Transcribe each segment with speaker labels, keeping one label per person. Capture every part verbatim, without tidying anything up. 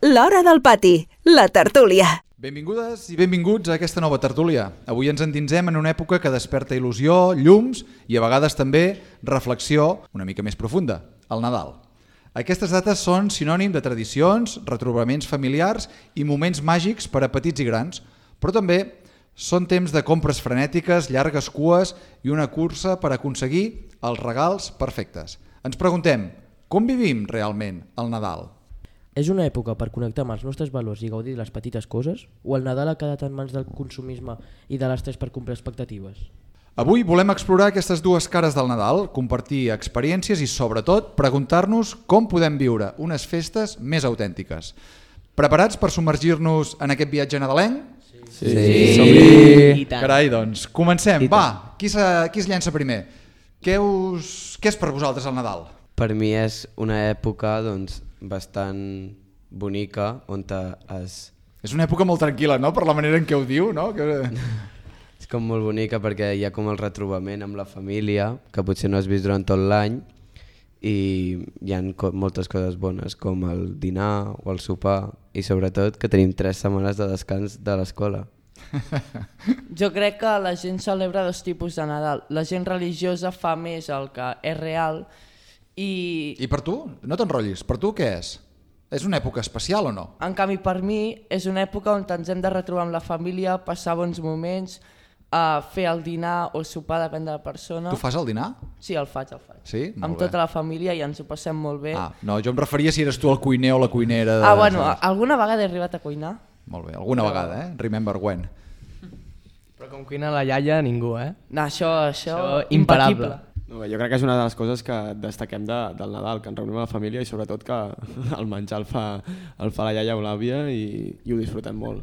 Speaker 1: L'Hora del Pati, la tertúlia.
Speaker 2: Benvingudes i benvinguts a aquesta nova tertúlia. Avui ens endinsem en una època que desperta il·lusió, llums i a vegades també reflexió una mica més profunda, el Nadal. Aquestes dates són sinònim de tradicions, retrobaments familiars i moments màgics per a petits i grans, però també són temps de compres frenètiques, llargues cues i una cursa per aconseguir els regals perfectes. Ens preguntem, com vivim realment el Nadal?
Speaker 3: És una època per connectar amb els nostres valors i gaudir de les petites coses? O el Nadal ha quedat en mans del consumisme i de l'estrès per complir expectatives?
Speaker 2: Avui volem explorar aquestes dues cares del Nadal, compartir experiències i, sobretot, preguntar-nos com podem viure unes festes més autèntiques. Preparats per submergir-nos en aquest viatge nadalenc?
Speaker 3: Sí!
Speaker 2: Sí. Carai, doncs, comencem. Va, qui, se, qui es llença primer? Què, us, què és per vosaltres el Nadal?
Speaker 4: Per mi és una època doncs, bastant bonica on es...
Speaker 2: És una època molt tranquil·la, no?, per la manera en què ho diu, no? Que...
Speaker 4: És com molt bonica perquè hi ha com el retrobament amb la família, que potser no has vist durant tot l'any, i hi ha co- moltes coses bones, com el dinar o el sopar, i sobretot que tenim tres setmanes de descans de l'escola.
Speaker 5: Jo crec que la gent celebra dos tipus de Nadal. La gent religiosa fa més el que és real i...
Speaker 2: I per tu? No t'enrotllis. Per tu què és? És una època especial o no?
Speaker 5: En canvi, per mi, és una època on ens hem de retrobar amb la família, passar bons moments, uh, fer el dinar o el sopar, depèn de la persona.
Speaker 2: Tu fas el dinar?
Speaker 5: Sí, el faig, el faig.
Speaker 2: Sí? Molt
Speaker 5: amb
Speaker 2: bé.
Speaker 5: tota la família i ens ho passem molt bé.
Speaker 2: Ah, no, jo em referia si eres tu el cuiner o la cuinera. De...
Speaker 5: Ah, bueno, alguna vegada he arribat a cuinar.
Speaker 2: Molt bé, alguna
Speaker 5: Però...
Speaker 2: vegada, eh? Remember when.
Speaker 6: Però com cuina la iaia, ningú, eh?
Speaker 5: No, això, això,
Speaker 6: Això imparable.
Speaker 7: No, jo crec que és una de les coses que destaquem de, del Nadal, que ens reunim a la família i sobretot que el menjar el fa, el fa la iaia o l'àvia i, i ho disfrutem molt.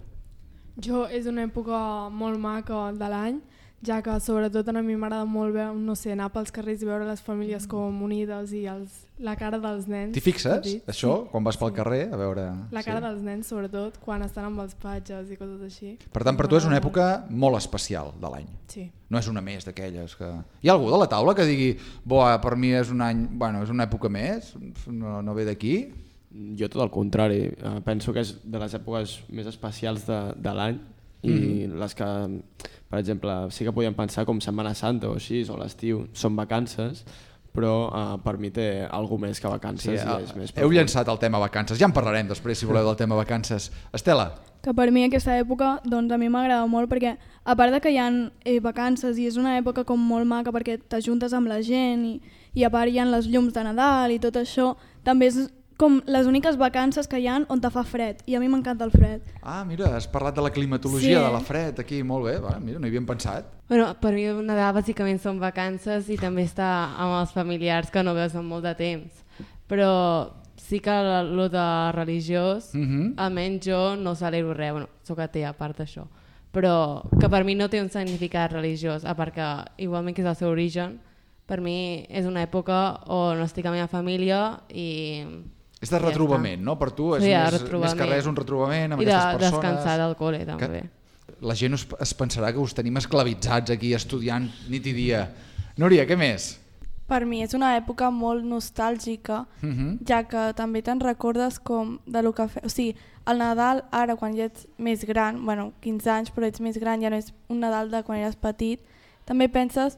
Speaker 8: Jo és una època molt maca de l'any, ja que sobretot a mi m'agrada molt veure, no sé, anar pels carrers i veure les famílies com unides i els, la cara dels nens.
Speaker 2: T'hi fixes,
Speaker 8: petits.
Speaker 2: això,
Speaker 8: Sí.
Speaker 2: quan vas pel
Speaker 8: Sí.
Speaker 2: carrer a veure...
Speaker 8: La cara
Speaker 2: sí.
Speaker 8: dels nens, sobretot, quan estan amb els patges i coses així.
Speaker 2: Per tant, per tu és una
Speaker 8: M'agrada
Speaker 2: època molt especial de l'any.
Speaker 8: molt. Sí.
Speaker 2: No és una més d'aquelles que... Hi ha algú de la taula que digui boa, per mi és un any, bueno, és una època més, no, no ve d'aquí?
Speaker 7: Jo tot el contrari, eh, penso que és de les èpoques més especials de, de l'any i mm-hmm. les que, per exemple, sí que podíem pensar com Setmana Santa o així, o l'estiu, són vacances, però eh, per mi té alguna més que vacances
Speaker 2: Sí,
Speaker 7: i
Speaker 2: eh,
Speaker 7: és més
Speaker 2: heu
Speaker 7: profund.
Speaker 2: llançat el tema vacances, ja en parlarem després si voleu del tema vacances. Estela?
Speaker 9: Que per mi aquesta època doncs, a mi m'agrada molt perquè a part de que hi ha eh, vacances i és una època com molt maca perquè t'ajuntes amb la gent i, i a part hi ha les llums de Nadal i tot això, també és com les úniques vacances que hi ha on te fa fred i a mi m'encanta el fred.
Speaker 2: Ah, mira, has parlat de la climatologia,
Speaker 9: Sí.
Speaker 2: de la fred aquí, molt bé, va, mira, no hi havíem pensat.
Speaker 10: Bueno, per mi el Nadal bàsicament són vacances i també estar amb els familiars que no veus en molt de temps. Però sí que el de religiós,
Speaker 2: Mhm.
Speaker 10: almenys jo no celebro res, bueno, soc atea a part d'això, però que per mi no té un significat religiós, a part que igualment que és el seu origen, per mi és una època on estic amb la meva família i...
Speaker 2: És de
Speaker 10: ja
Speaker 2: retrobament,
Speaker 10: està.
Speaker 2: no? Per tu és
Speaker 10: Sí, de
Speaker 2: més, més
Speaker 10: retrobament.
Speaker 2: que res un retrobament amb
Speaker 10: I de
Speaker 2: aquestes persones.
Speaker 10: descansar del col·le també.
Speaker 2: Que la gent us, es pensarà que us tenim esclavitzats aquí estudiant nit i dia. Núria, què més?
Speaker 11: Per mi és una època molt nostàlgica,
Speaker 2: Mhm.
Speaker 11: ja que també te'n recordes com de lo que fe... O sigui, el Nadal ara quan ja ets més gran, bueno, quinze anys però ets més gran, ja no és un Nadal de quan eres petit, també penses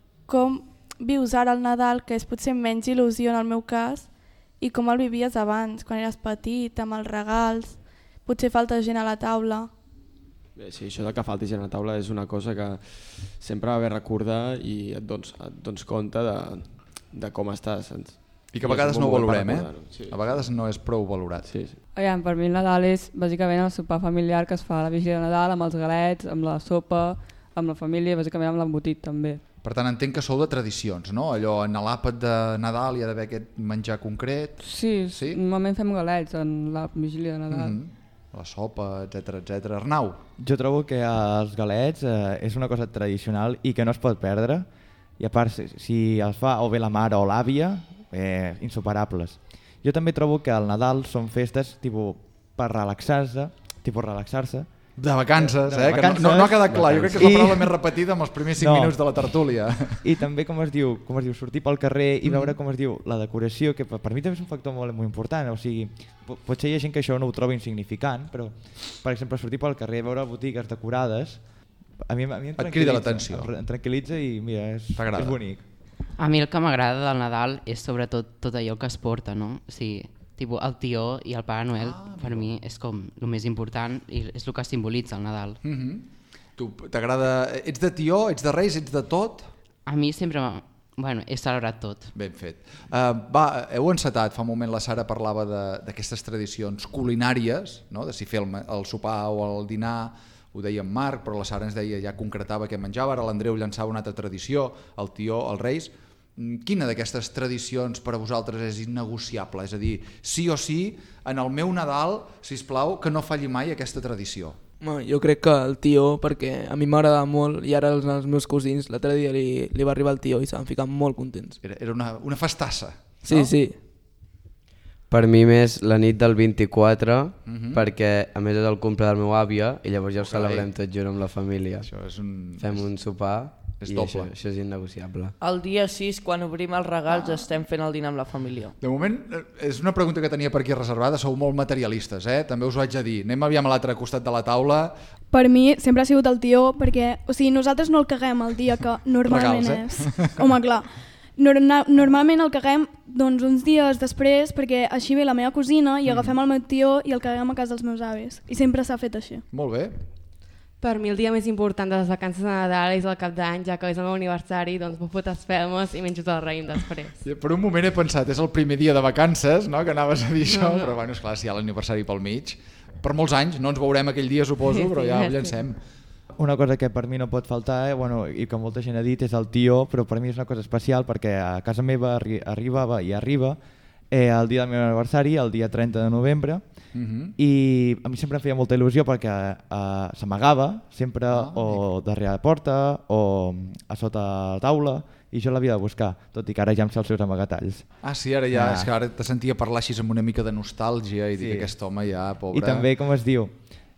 Speaker 11: com vius ara el Nadal, que és potser menys il·lusió en el meu cas, i com el vivies abans, quan eres petit, amb els regals, potser falta gent a la taula.
Speaker 7: Bé, sí, això de que falti gent a la taula és una cosa que sempre va bé recordar i et dones, et dones compte de, de com estàs.
Speaker 2: I que a vegades no ho valorem, eh?
Speaker 7: Sí.
Speaker 2: A vegades no és prou valorat.
Speaker 7: Sí, sí.
Speaker 12: Aviam, per mi el Nadal és bàsicament el sopar familiar que es fa a la vigília de Nadal, amb els galets, amb la sopa, amb la família, bàsicament amb l'embotit també.
Speaker 2: Per tant, entenc que sou de tradicions, no? Allò, en l'àpat de Nadal hi ha d'haver aquest menjar concret.
Speaker 12: Sí,
Speaker 2: Sí?
Speaker 12: normalment fem galets en la vigília de Nadal.
Speaker 2: Mhm. La sopa, etcètera, etcètera. Arnau?
Speaker 13: Jo trobo que els galets eh, és una cosa tradicional i que no es pot perdre. I a part, si, si els fa o bé la mare o l'àvia, eh, insuperables. Jo també trobo que el Nadal són festes tipus, per relaxar-se, tipus relaxar-se,
Speaker 2: De vacances,
Speaker 13: de, de
Speaker 2: eh?
Speaker 13: vacances,
Speaker 2: que no, no ha quedat clar. Jo crec que és la
Speaker 13: I-
Speaker 2: paraula més repetida en els primers cinc
Speaker 13: No.
Speaker 2: minuts de la tertúlia.
Speaker 13: I també, com es diu, com es diu sortir pel carrer i
Speaker 2: Mm.
Speaker 13: veure, com es diu, la decoració, que per per mi també és un factor molt, molt important. O sigui, po- potser hi ha gent que això no ho troba insignificant, però, per exemple, sortir pel carrer, veure botigues decorades, a mi, a mi em
Speaker 2: Et crida
Speaker 13: tranquil·litza,
Speaker 2: l'atenció.
Speaker 13: Em, em tranquil·litza i, mira, és,
Speaker 2: T'agrada.
Speaker 13: és bonic.
Speaker 14: A mi el que m'agrada del Nadal és sobretot tot allò que es porta, no? O sigui, tipus, el tió i el Pare Noel, ah, per mi és com el més important i és el que simbolitza el Nadal.
Speaker 2: Mm -hmm. Tu t'agrada... Ets de tió, ets de reis, ets de tot?
Speaker 14: A mi sempre, m'ha- bueno, he celebrat tot.
Speaker 2: Ben fet. Uh, va, heu encetat, fa un moment la Sara parlava de- d'aquestes tradicions culinàries, no? De si fer el, ma- el sopar o el dinar, ho deia en Marc, però la Sara ens deia, ja concretava què menjava, ara l'Andreu llançava una altra tradició, el tió, els reis. Mm, Quina d'aquestes tradicions per a vosaltres és innegociable? És a dir, sí o sí, en el meu Nadal, sisplau, que no falli mai aquesta tradició.
Speaker 15: Bueno, jo crec que el tió, perquè a mi m'agrada molt i ara els, els meus cosins l'altre dia li, li va arribar el tió i se van ficar molt contents.
Speaker 2: Era, era una, una festassa,
Speaker 15: Sí,
Speaker 2: no?
Speaker 15: sí.
Speaker 4: Per mi més la nit del vint-i-quatre,
Speaker 2: Mhm.
Speaker 4: perquè a més és el cumple del meu àvia i llavors ja ho
Speaker 2: Carai.
Speaker 4: celebrem tot junt amb la família.
Speaker 2: Això és un...
Speaker 4: Fem un sopar
Speaker 2: és
Speaker 4: i
Speaker 2: doble.
Speaker 4: això, això és innegociable.
Speaker 5: El dia sis, quan obrim els regals, estem fent el dinar amb la família.
Speaker 2: De moment, eh, és una pregunta que tenia per aquí reservada, sou molt materialistes, eh? També us ho haig de dir. Anem aviam a l'altre costat de la taula.
Speaker 9: Per mi sempre ha sigut el tió, perquè o sigui, nosaltres no el caguem el dia que normalment
Speaker 2: Regals, eh?
Speaker 9: és. Home, clar. Norma normalment el caguem doncs, uns dies després, perquè així ve la meva cosina i agafem el meu tió i el caguem a casa dels meus avis. I sempre s'ha fet així.
Speaker 2: Molt bé.
Speaker 10: Per mi el dia més important de les vacances de Nadal és el cap d'any, ja que és el meu aniversari, doncs puc fotre espelmes i menjo tot el raïm després.
Speaker 2: I Per un moment he pensat, és el primer dia de vacances, no?, que anaves a dir això,
Speaker 10: No, no.
Speaker 2: però bueno, esclar, si hi ha l'aniversari pel mig. Per molts anys, no ens veurem aquell dia, suposo, però ja ho llancem.
Speaker 13: Una cosa que per mi no pot faltar, eh, bueno, i que molta gent ha dit, és el tió, però per mi és una cosa especial perquè a casa meva arri arribava i arriba eh, el dia del meu aniversari, el dia trenta de novembre,
Speaker 2: Mhm.
Speaker 13: i a mi sempre em feia molta il·lusió perquè eh, s'amagava sempre
Speaker 2: Ah,
Speaker 13: o darrere la porta o a sota la taula, i jo l'havia de buscar, tot i que ara ja em sé els seus amagatalls.
Speaker 2: Ah, sí, ara ja,
Speaker 13: Ah.
Speaker 2: és que ara te sentia parlar així amb una mica de nostàlgia i dir
Speaker 13: Sí.
Speaker 2: que aquest home ja, pobre...
Speaker 13: I també, com es diu,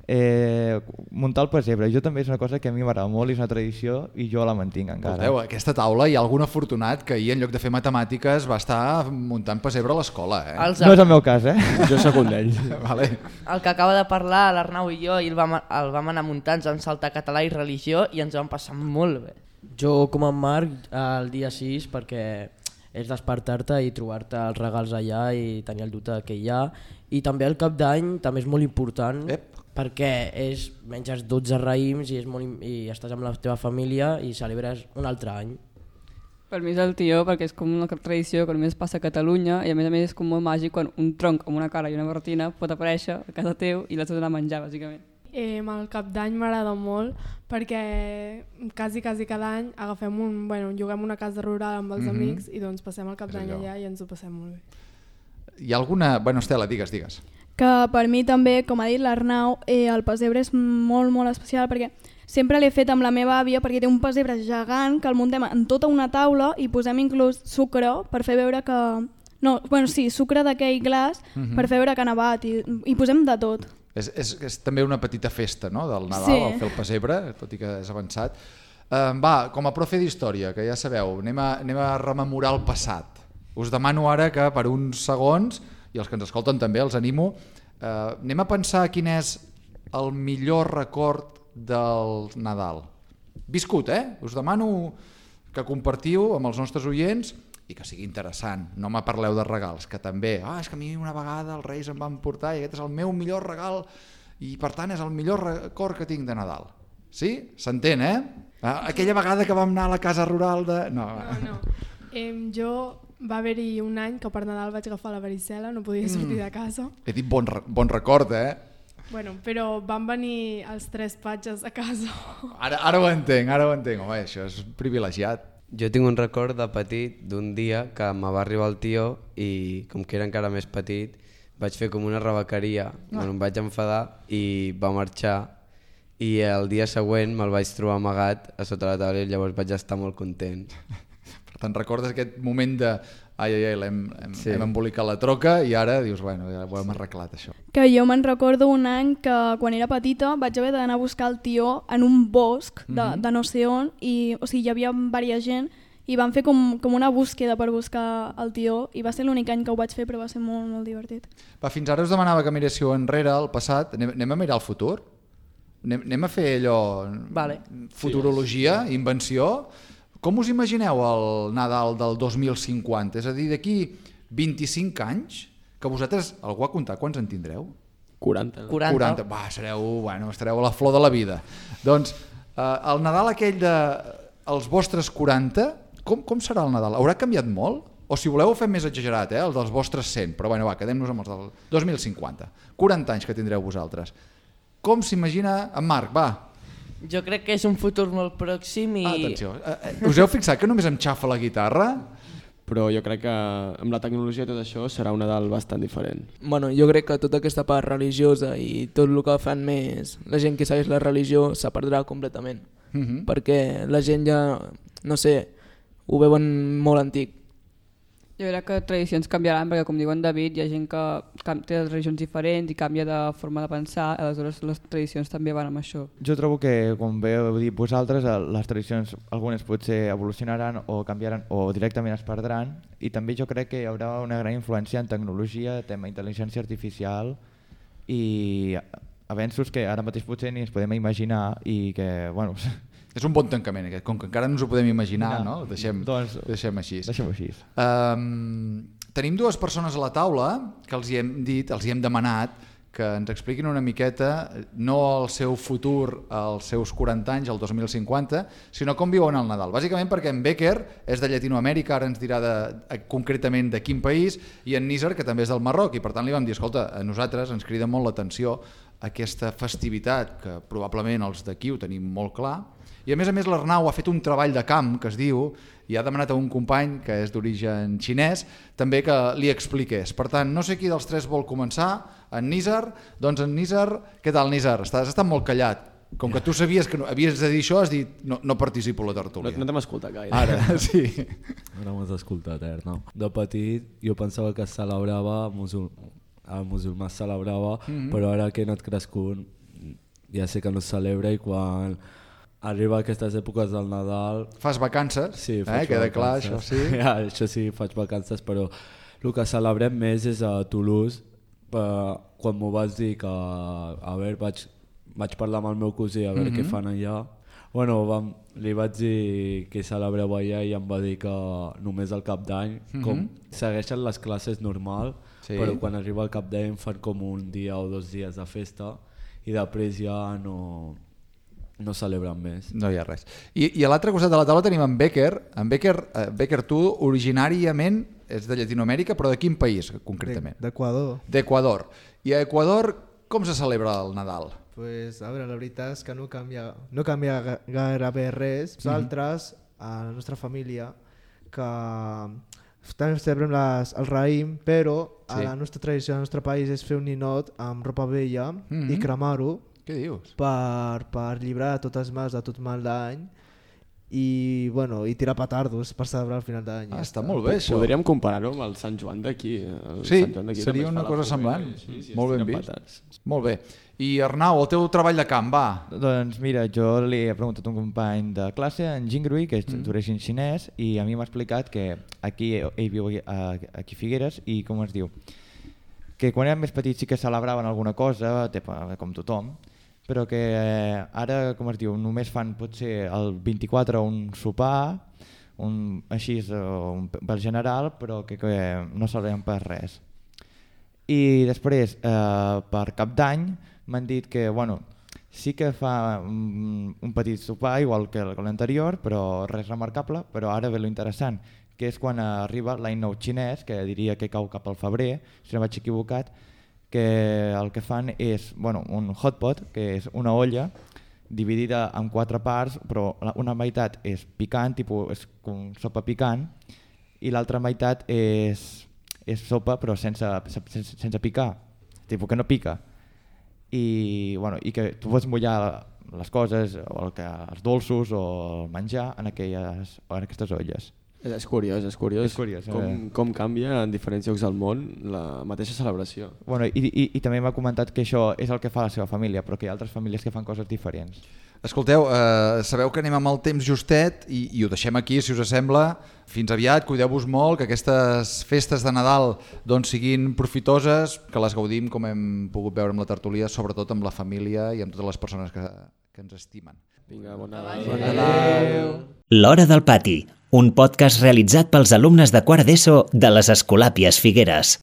Speaker 13: eh, muntar el pessebre. Jo també és una cosa que a mi m'agrada molt i és una tradició i jo la mantinc encara.
Speaker 2: Escolteu, a aquesta taula hi ha algun afortunat que ahir, en lloc de fer matemàtiques, va estar muntant pessebre a l'escola, eh?
Speaker 5: Els
Speaker 13: No és el meu cas, eh?
Speaker 7: Jo sóc un d'ells.
Speaker 2: Vale.
Speaker 5: El que acaba de parlar, l'Arnau i jo, i el vam, el vam anar muntant, ens vam saltar català i religió i ens vam passar molt bé.
Speaker 3: Jo, com en Marc, el dia sis, perquè és despertar-te i trobar-te els regals allà i tenir el dubte que hi ha. I també el cap d'any també és molt important,
Speaker 2: Ep.
Speaker 3: perquè és, menges dotze raïms i, és molt, im- i estàs amb la teva família i celebres un altre any.
Speaker 12: Per mi és el tió perquè és com una tradició que només passa a Catalunya i a més a més és com molt màgic quan un tronc amb una cara i una barretina pot aparèixer a casa teu i l'has d'anar a menjar, bàsicament.
Speaker 8: Eh, el cap d'any m'agrada molt perquè quasi, quasi cada any agafem un, bueno, lloguem una casa rural amb els
Speaker 2: Mhm.
Speaker 8: amics i doncs passem el cap
Speaker 2: És
Speaker 8: d'any
Speaker 2: allò.
Speaker 8: allà i ens ho passem molt bé.
Speaker 2: Hi ha alguna... Bueno, Estela, digues, digues.
Speaker 9: Que per mi també, com ha dit l'Arnau, eh, el pessebre és molt, molt especial perquè sempre l'he fet amb la meva àvia perquè té un pessebre gegant que el muntem en tota una taula i posem inclús sucre per fer veure que... No, bueno, sí, sucre d'aquell glaç
Speaker 2: Mhm.
Speaker 9: per fer veure que ha nevat i, i posem de tot.
Speaker 2: És, és, és també una petita festa, no?, del Nadal,
Speaker 9: Sí.
Speaker 2: el fer el pessebre, tot i que és avançat. Uh, va, com a profe d'història, que ja sabeu, anem a, anem a rememorar el passat. Us demano ara que per uns segons, i els que ens escolten també, els animo, uh, anem a pensar quin és el millor record del Nadal. Viscut, eh? Us demano que compartiu amb els nostres oients i que sigui interessant. No me parleu de regals, que també, ah, és que a mi una vegada els Reis em van portar i aquest és el meu millor regal i per tant és el millor record que tinc de Nadal. Sí? S'entén, eh? Ah, aquella vegada que vam anar a la casa rural de... No,
Speaker 8: No, no. Eh, jo va haver-hi un any que per Nadal vaig agafar la varicel·la, no podia sortir de casa.
Speaker 2: He dit bon, re- bon record, eh?
Speaker 8: Bueno, però van venir els tres patges a casa.
Speaker 2: Ara, ara ho entenc, ara ho entenc. Home, això és privilegiat.
Speaker 4: Jo tinc un record de petit d'un dia que me va arribar el tió i com que era encara més petit vaig fer com una rebequeria, ah. bueno, em vaig enfadar i va marxar i el dia següent me'l vaig trobar amagat a sota la taula i llavors vaig estar molt content.
Speaker 2: Per tant, recordes aquest moment de ai, ai, ai, l'hem, hem,
Speaker 4: Sí.
Speaker 2: hem embolicat la troca i ara dius, bueno, ja ho hem arreglat això.
Speaker 9: Que jo me'n recordo un any que quan era petita vaig haver d'anar a buscar el tió en un bosc de,
Speaker 2: Mhm.
Speaker 9: de no sé on i o sigui, hi havia diversa gent i vam fer com, com una búsqueda per buscar el tió i va ser l'únic any que ho vaig fer però va ser molt, molt divertit.
Speaker 2: Va, fins ara us demanava que miréssiu enrere, al passat, anem, anem a mirar el futur? Anem, anem a fer allò...
Speaker 5: Vale.
Speaker 2: Futurologia, invenció... Com us imagineu el Nadal del dos mil cinquanta? És a dir, d'aquí vint-i-cinc anys, que vosaltres, algú ha comptat quants en tindreu?
Speaker 7: quaranta.
Speaker 5: quaranta.
Speaker 2: quaranta. Va, sereu, bueno, estareu a la flor de la vida. Doncs eh, el Nadal aquell de els vostres quaranta, com, com serà el Nadal? Haurà canviat molt? O si voleu ho fem més exagerat, eh? El dels vostres cent, però bueno, va, quedem-nos amb els del dos mil cinquanta. quaranta anys que tindreu vosaltres. Com s'imagina en Marc? Va.
Speaker 5: Jo crec que és un futur molt pròxim i...
Speaker 2: Atenció, eh, us heu fixat que només em xafa la guitarra?
Speaker 7: Però jo crec que amb la tecnologia i tot això serà un Nadal bastant diferent.
Speaker 15: Bueno, jo crec que tota aquesta part religiosa i tot el que fan més la gent que segueix la religió se perdrà completament.
Speaker 2: Mhm.
Speaker 15: Perquè la gent ja, no sé, ho veuen molt antic.
Speaker 12: Jo crec que tradicions canviaran perquè, com diu en David, hi ha gent que cam- té religions diferents i canvia de forma de pensar, aleshores les tradicions també van amb això.
Speaker 13: Jo trobo que, com bé heu dit vosaltres, eh, les tradicions algunes potser evolucionaran o canviaran o directament es perdran i també jo crec que hi haurà una gran influència en tecnologia, tema intel·ligència artificial i avenços que ara mateix potser ni ens podem imaginar i que, bueno...
Speaker 2: És un bon tancament aquest, com que encara no ens ho podem imaginar,
Speaker 13: No,
Speaker 2: no? Deixem,
Speaker 13: doncs,
Speaker 2: deixem així.
Speaker 13: deixem-ho així.
Speaker 2: Um, tenim dues persones a la taula que els hi hem dit, els hi hem demanat que ens expliquin una miqueta no el seu futur als seus quaranta anys, el dos mil cinquanta, sinó com viuen el Nadal. Bàsicament perquè en Becker és de Llatinoamèrica, ara ens dirà de, concretament de quin país, i en Nizar, que també és del Marroc, i per tant li vam dir, escolta, a nosaltres ens crida molt l'atenció aquesta festivitat, que probablement els d'aquí ho tenim molt clar, i a més a més l'Arnau ha fet un treball de camp que es diu i ha demanat a un company que és d'origen xinès també que li expliqués. Per tant, no sé qui dels tres vol començar, en Nizar. Doncs en Nizar, què tal Nizar? Estàs estat molt callat. Com que tu sabies que no, havies de dir això, has dit no, no participo a la tertúlia.
Speaker 7: No, no t'hem escoltat gaire.
Speaker 2: Ara, sí.
Speaker 16: Ara m'has escoltat, eh, Arnau. De petit jo pensava que es celebrava, musul... el musulmà es celebrava,
Speaker 2: Mhm.
Speaker 16: però ara que he anat crescut ja sé que no es celebra i quan arriba a aquestes èpoques del Nadal...
Speaker 2: Fas vacances,
Speaker 16: sí,
Speaker 2: eh?
Speaker 16: faig
Speaker 2: Queda
Speaker 16: vacances.
Speaker 2: clar, això sí.
Speaker 16: Ja, això sí, faig vacances, però el que celebrem més és a Toulouse. Eh, quan m'ho vas dir que a veure, vaig, vaig parlar amb el meu cosí a veure
Speaker 2: Mhm.
Speaker 16: què fan allà. Bueno, vam, li vaig dir que celebreu allà i em va dir que només al cap d'any,
Speaker 2: Mhm.
Speaker 16: com segueixen les classes normal,
Speaker 2: Sí.
Speaker 16: però quan arriba el cap d'any fan com un dia o dos dies de festa i després ja no, no celebren més.
Speaker 2: No hi ha res. I, i a l'altre costat de la taula tenim en Becker. En Becker, eh, Becker, tu originàriament és de Llatinoamèrica, però de quin país concretament?
Speaker 17: D'Equador.
Speaker 2: D'Equador. I a Equador com se celebra el Nadal?
Speaker 17: Pues, a veure, la veritat és que no canvia, no canvia ga- gairebé res. Nosaltres, a la nostra família, que també celebrem les, el raïm, però a
Speaker 2: Sí.
Speaker 17: la nostra tradició, al nostre país, és fer un ninot amb ropa vella
Speaker 2: Mhm.
Speaker 17: i cremar-ho.
Speaker 2: Què dius?
Speaker 17: Per, per llibrar tots els mals de tot mal d'any i, bueno, i tirar petardos per celebrar el final d'any.
Speaker 2: Ah,
Speaker 17: ja
Speaker 2: està
Speaker 17: està.
Speaker 2: molt bé, això.
Speaker 7: Podríem comparar-ho amb el Sant Joan d'aquí. El
Speaker 2: Sí,
Speaker 7: Sant Joan d'aquí
Speaker 2: seria
Speaker 7: també es
Speaker 2: una
Speaker 7: fa la
Speaker 2: cosa
Speaker 7: foguera
Speaker 2: semblant.
Speaker 7: i així, sí,
Speaker 2: Molt ben
Speaker 7: es tiren
Speaker 2: vist.
Speaker 7: petards.
Speaker 2: Molt bé. I Arnau, el teu treball de camp, va.
Speaker 13: Doncs mira, jo li he preguntat a un company de classe, en Jingrui, que és
Speaker 2: Mm.
Speaker 13: d'origen xinès, i a mi m'ha explicat que aquí ell viu a, aquí a Figueres i com es diu, que quan eren més petits sí que celebraven alguna cosa, tepa, com tothom, però que eh, ara, com es diu, només fan potser el vint-i-quatre un sopar, un, així eh, un, per general, però que, que no celebren per res. I després, eh, per cap d'any, m'han dit que, bueno, sí que fa un, un petit sopar, igual que l'anterior, però res remarcable, però ara ve lo interessant, que és quan arriba l'any nou xinès, que diria que cau cap al febrer, si no vaig equivocat, que el que fan és, bueno, un hot pot, que és una olla dividida en quatre parts, però la- una meitat és picant, tipus, és com sopa picant, i l'altra meitat és, és sopa però sense, sense, sense picar, tipus que no pica. I, bueno, i que tu pots mullar les coses, o el que, els dolços o el menjar en, aquelles, en aquestes olles.
Speaker 7: És, és curiós, és curiós,
Speaker 13: és curiós
Speaker 7: com,
Speaker 13: eh?
Speaker 7: com canvia en diferents llocs del món la mateixa celebració.
Speaker 13: Bueno, i, i, I també m'ha comentat que això és el que fa la seva família, però que hi ha altres famílies que fan coses diferents.
Speaker 2: Escolteu, eh, sabeu que anem amb el temps justet i, i ho deixem aquí, si us sembla. Fins aviat, cuideu-vos molt, que aquestes festes de Nadal doncs, siguin profitoses, que les gaudim, com hem pogut veure amb la tertúlia, sobretot amb la família i amb totes les persones que, que ens estimen.
Speaker 7: Vinga, bon Nadal.
Speaker 2: Bon Nadal.
Speaker 18: L'Hora del Pati, un podcast realitzat pels alumnes de quart d'ESO de les Escolàpies Figueres.